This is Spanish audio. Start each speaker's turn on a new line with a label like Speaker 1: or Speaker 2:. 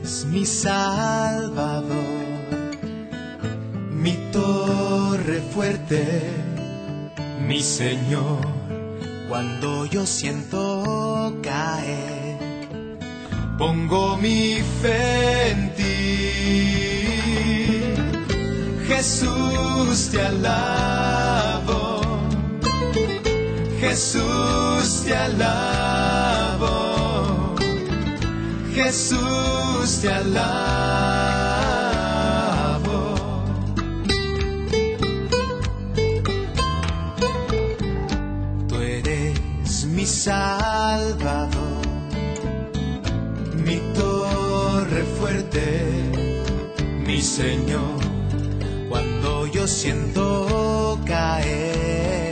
Speaker 1: es mi Salvador, mi torre fuerte, mi Señor. Cuando yo siento caer, pongo mi fe en ti. Jesús, te alabo, Jesús, te alabo, Jesús, te alabo. Tú eres mi Salvador, mi torre fuerte, mi Señor. Cuando yo siento caer,